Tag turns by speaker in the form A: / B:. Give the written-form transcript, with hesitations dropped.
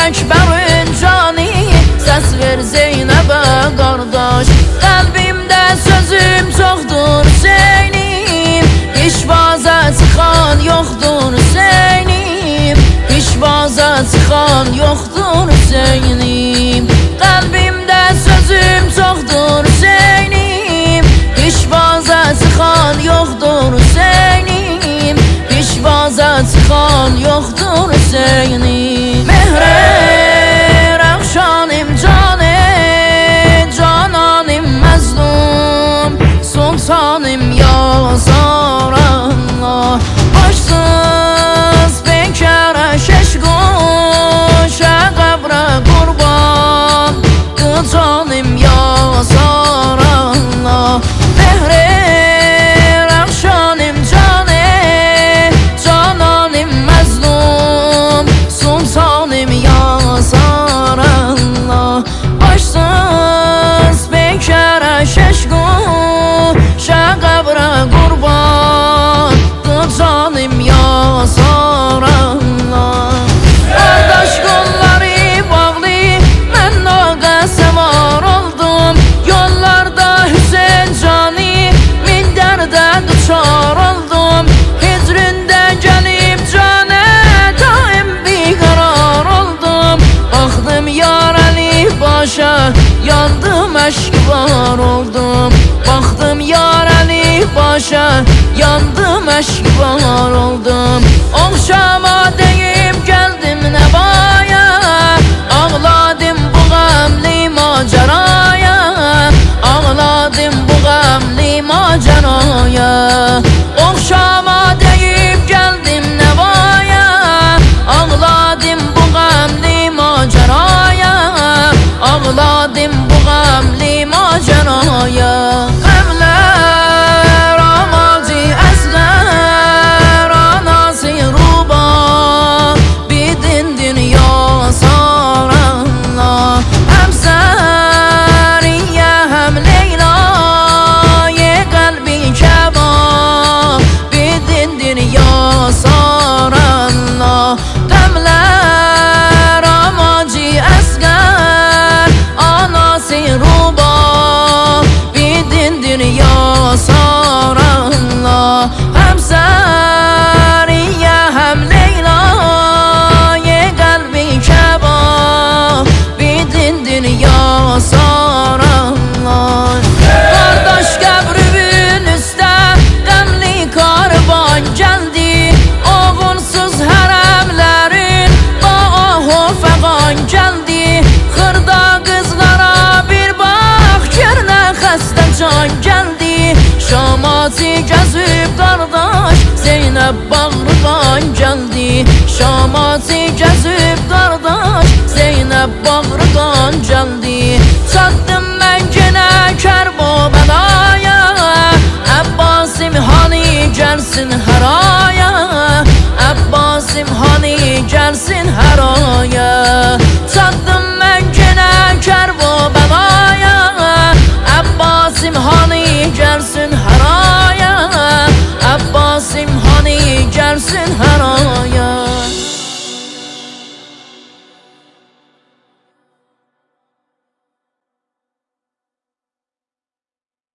A: Əkbərin cani, səs ver Zeynəbə qardaş. Qəlbimdə sözüm çoxdur Hüseynim, pişvaza çıxan yoxdur Hüseynim, pişvaza çıxan yoxdur Hüseynim. Qəlbimdə sözüm çoxdur Hüseynim, pişvaza çıxan yoxdur Hüseynim, pişvaza çıxan yoxdur Hüseynim. Mehre Rəxşanim canı, cananim məzlum, sultanım yazar Allah. Başsız bekara şeşkoşa qəbrə qurban, canım yazar Allah. Mehre Rəxşanim canı, cananim məzlum, sultanım yazar Allah. Başsız bekara şeşkoşa qəbrə qurban, canım yazar Allah. Qardaş qolları bağlı, mən naqəsə var oldum. Yollarda Hüseyin cani, min dərdə duçar oldum. Hicrində gəlib canə, daim biqarar oldum. Baxdım yar Əli başa, yandım əşkbar oldum. Baxdım yar Əli başa, yandım əşkbar oldum. Oxşama deyib gəldim nəvaya, ağladım bu qəmli maceraya, ağladım bu qəmli maceraya. Oxşama deyib gəldim nəvaya, ağladım bu qəmli maceraya, ağladım bu qəmli maceraya. Qəmlər amacı əsqər, anası ruba, bidin dünya sar Allah. Həm Səriyə, həm Leyla'yı qəlbi kəba, bidin dünya sar Allah. Qəmlər amacı əsqər, anası ruba, bidin dünya sar Allah. Həm Səriyə, həm Leyla'yı qəlbi kəba, bidin dünya sar Allah. Qardaş qəbrümün üstə qəmli karvan gəldi, oğulsuz hərəmlərin qahı fəqan gəldi. Xırda qızlara bir bax, görünə xəstə can gəldi. Şamazı gəzib qardaş, Zeynəb bağrıdan gəldi. Şamazı gəzib qardaş, Zeynəb bağrıdan gəldi. Çatdım mən yenə Kərbəlayə,